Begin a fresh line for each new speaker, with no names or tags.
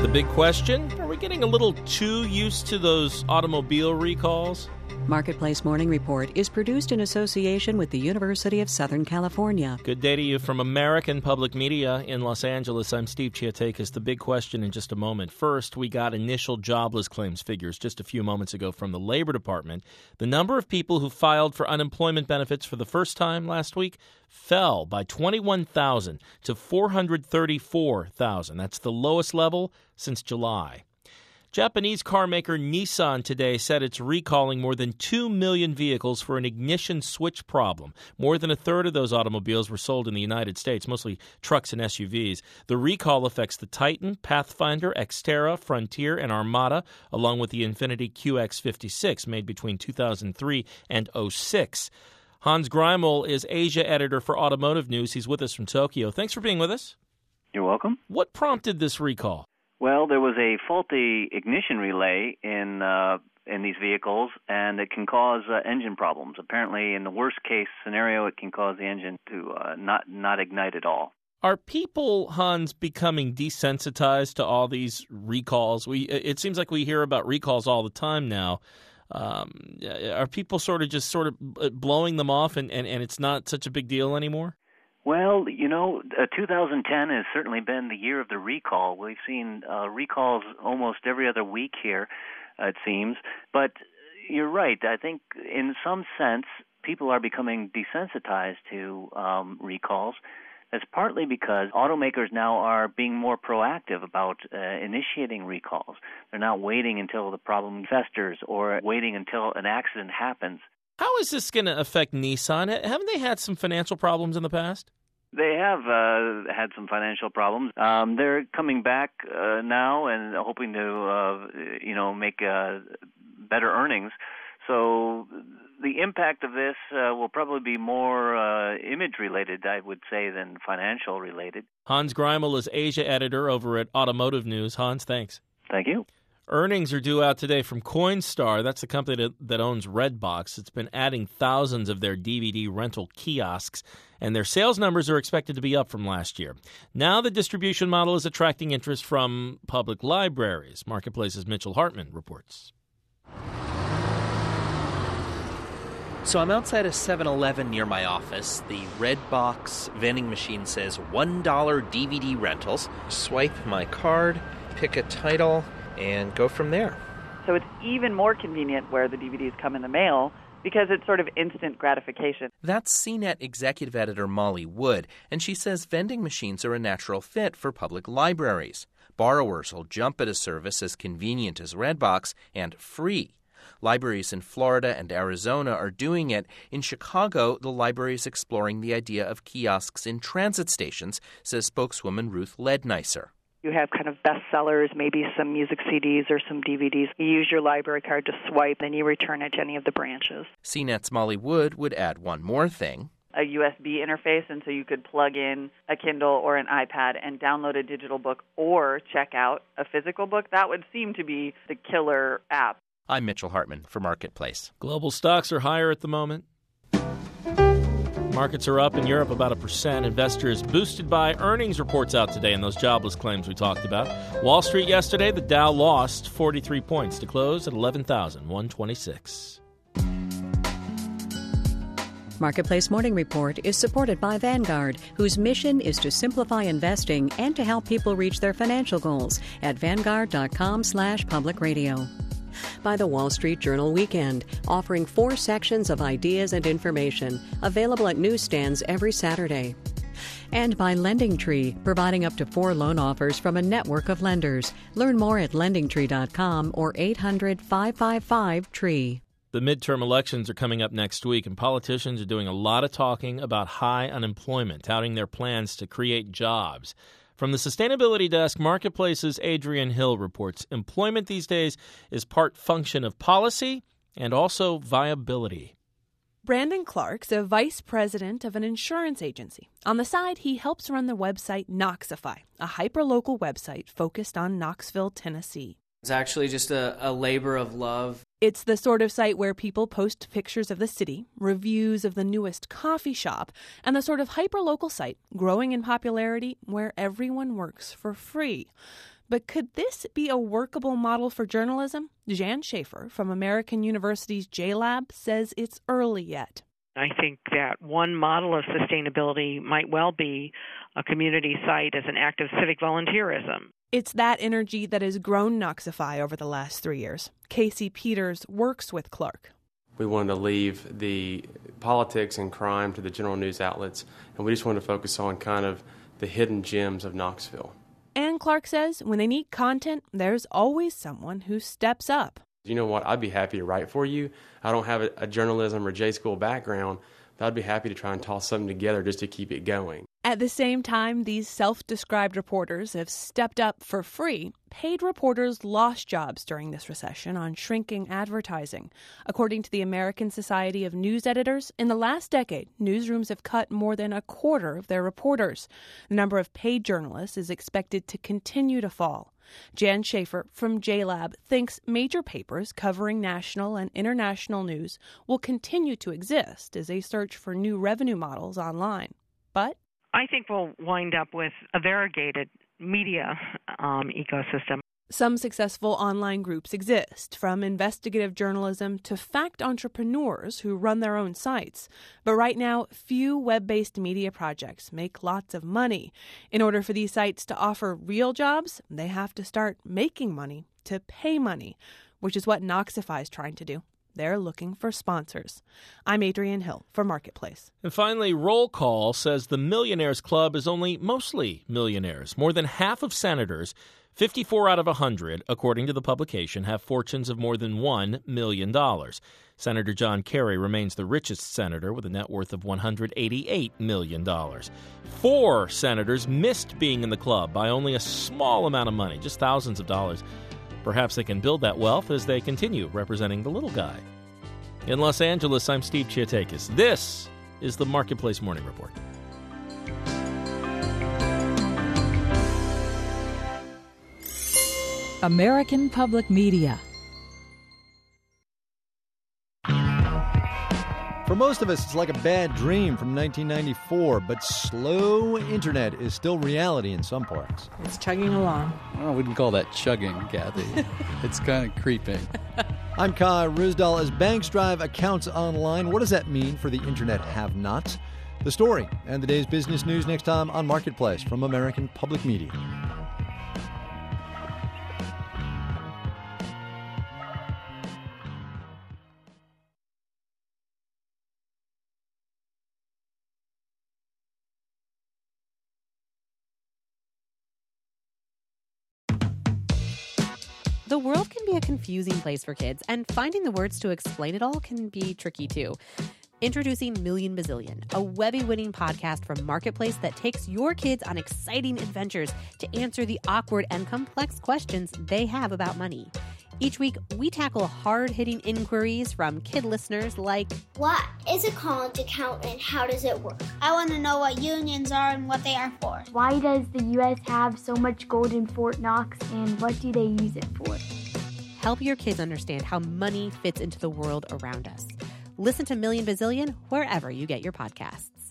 The big question, are we getting a little too used to those automobile recalls?
Marketplace Morning Report is produced in association with the University of Southern California.
Good day to you from American Public Media in Los Angeles. I'm Steve Chiatakis. The big question in just a moment. First, we got initial jobless claims figures just a few moments ago from the Labor Department. The number of people who filed for unemployment benefits for the first time last week fell by 21,000 to 434,000. That's the lowest level since July. Japanese car maker Nissan today said it's recalling more than 2 million vehicles for an ignition switch problem. More than a third of those automobiles were sold in the United States, mostly trucks and SUVs. The recall affects the Titan, Pathfinder, Xterra, Frontier, and Armada, along with the Infiniti QX56, made between 2003 and 2006. Hans Greimel is Asia editor for Automotive News. He's with us from Tokyo. Thanks for being with us.
You're welcome.
What prompted this recall?
Well, there was a faulty ignition relay in these vehicles, and it can cause engine problems. Apparently, in the worst-case scenario, it can cause the engine to not ignite at all.
Are people, Hans, becoming desensitized to all these recalls? It seems like we hear about recalls all the time now. Are people sort of blowing them off, and it's not such a big deal anymore?
Well, 2010 has certainly been the year of the recall. We've seen recalls almost every other week here, it seems. But you're right. I think in some sense, people are becoming desensitized to recalls. That's partly because automakers now are being more proactive about initiating recalls. They're not waiting until the problem festers or waiting until an accident happens.
How is this going to affect Nissan? Haven't they had some financial problems in the past?
They have had some financial problems. They're coming back now and hoping to, make better earnings. So the impact of this will probably be more image-related, I would say, than financial-related.
Hans Greimel is Asia editor over at Automotive News. Hans, thanks.
Thank you.
Earnings are due out today from Coinstar. That's the company that owns Redbox. It's been adding thousands of their DVD rental kiosks, and their sales numbers are expected to be up from last year. Now the distribution model is attracting interest from public libraries. Marketplace's Mitchell Hartman reports.
So I'm outside a 7-Eleven near my office. The Redbox vending machine says $1 DVD rentals. Swipe my card, pick a title, and go from there.
So it's even more convenient where the DVDs come in the mail because it's sort of instant gratification.
That's CNET executive editor Molly Wood, and she says vending machines are a natural fit for public libraries. Borrowers will jump at a service as convenient as Redbox and free. Libraries in Florida and Arizona are doing it. In Chicago, the library is exploring the idea of kiosks in transit stations, says spokeswoman Ruth Lednicer.
You have kind of bestsellers, maybe some music CDs or some DVDs. You use your library card to swipe, then you return it to any of the branches.
CNET's Molly Wood would add one more thing.
A USB interface, and so you could plug in a Kindle or an iPad and download a digital book or check out a physical book. That would seem to be the killer app.
I'm Mitchell Hartman for Marketplace.
Global stocks are higher at the moment. Markets are up in Europe about 1%. Investors boosted by earnings reports out today and those jobless claims we talked about. Wall Street yesterday, the Dow lost 43 points to close at 11,126.
Marketplace Morning Report is supported by Vanguard, whose mission is to simplify investing and to help people reach their financial goals at Vanguard.com/public radio. By the Wall Street Journal Weekend, offering 4 sections of ideas and information, available at newsstands every Saturday. And by LendingTree, providing up to 4 loan offers from a network of lenders. Learn more at LendingTree.com or 800-555-TREE.
The midterm elections are coming up next week, and politicians are doing a lot of talking about high unemployment, touting their plans to create jobs. From the Sustainability Desk, Marketplace's Adrian Hill reports employment these days is part function of policy and also viability.
Brandon Clark's a vice president of an insurance agency. On the side, he helps run the website Knoxify, a hyperlocal website focused on Knoxville, Tennessee.
It's actually just a labor of love.
It's the sort of site where people post pictures of the city, reviews of the newest coffee shop, and the sort of hyperlocal site growing in popularity where everyone works for free. But could this be a workable model for journalism? Jan Schaefer from American University's JLab says it's early yet.
I think that one model of sustainability might well be a community site as an act of civic volunteerism.
It's that energy that has grown Noxify over the last 3 years. Casey Peters works with Clark.
We wanted to leave the politics and crime to the general news outlets, and we just wanted to focus on kind of the hidden gems of Knoxville.
And Clark says when they need content, there's always someone who steps up.
You know what? I'd be happy to write for you. I don't have a journalism or J-school background, but I'd be happy to try and toss something together just to keep it going.
At the same time, these self-described reporters have stepped up for free. Paid reporters lost jobs during this recession on shrinking advertising. According to the American Society of News Editors, in the last decade, newsrooms have cut more than a quarter of their reporters. The number of paid journalists is expected to continue to fall. Jan Schaefer from JLab thinks major papers covering national and international news will continue to exist as they search for new revenue models online. But
I think we'll wind up with a variegated media ecosystem.
some successful online groups exist, from investigative journalism to fact entrepreneurs who run their own sites. But right now, few web-based media projects make lots of money. In order for these sites to offer real jobs, they have to start making money to pay money, which is what Noxify is trying to do. They're looking for sponsors. I'm Adrienne Hill for Marketplace.
And finally, Roll Call says the Millionaires Club is only mostly millionaires. More than half of senators, 54 out of 100, according to the publication, have fortunes of more than $1 million. Senator John Kerry remains the richest senator with a net worth of $188 million. 4 senators missed being in the club by only a small amount of money, just thousands of dollars. Perhaps they can build that wealth as they continue representing the little guy. In Los Angeles, I'm Steve Chiatakis. This is the Marketplace Morning Report.
American Public Media.
For most of us, it's like a bad dream from 1994, but slow internet is still reality in some parts.
It's chugging along.
I wouldn't call that chugging, Kathy. It's kind of creeping.
I'm Kai Rizdal. As banks drive accounts online, what does that mean for the internet have-nots? The story and the day's business news next time on Marketplace from American Public Media.
The world can be a confusing place for kids, and finding the words to explain it all can be tricky too. Introducing Million Bazillion, a Webby-winning podcast from Marketplace that takes your kids on exciting adventures to answer the awkward and complex questions they have about money. Each week, we tackle hard-hitting inquiries from kid listeners like,
what is a college account and how does it work? I want to know what unions are and what they are for.
Why does the U.S. have so much gold in Fort Knox and what do they use it for?
Help your kids understand how money fits into the world around us. Listen to Million Bazillion wherever you get your podcasts.